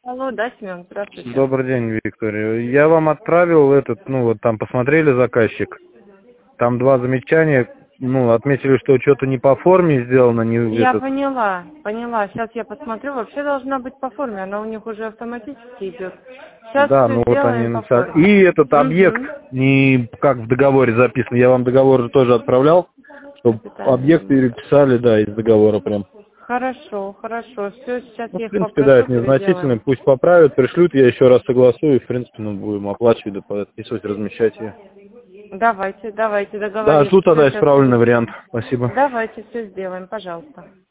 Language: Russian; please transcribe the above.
Алло, да, Семен, здравствуйте. Добрый день, Виктория. Я вам отправил этот, ну вот там посмотрели заказчик. Там два замечания, ну, отметили, что что-то не по форме сделано, не Я этот. поняла. Сейчас я посмотрю. Вообще должна быть по форме, она у них уже автоматически идет. Сейчас Да, все ну вот они сделаем по написали. форме. И этот объект, Угу. не как в договоре записан, я вам договор же тоже отправлял, чтобы объект Детали. переписали, да, из договора прям. Хорошо, хорошо. Все, сейчас Ну, я в их принципе, да, попрошу, это незначительно, переделаем. пусть поправят, пришлют, я еще раз согласую, и, в принципе, ну, будем оплачивать, да, подписывать, размещать ее. Давайте, Да, договорились. жду Все, тогда сейчас. исправленный вариант. Спасибо. Давайте все сделаем, пожалуйста.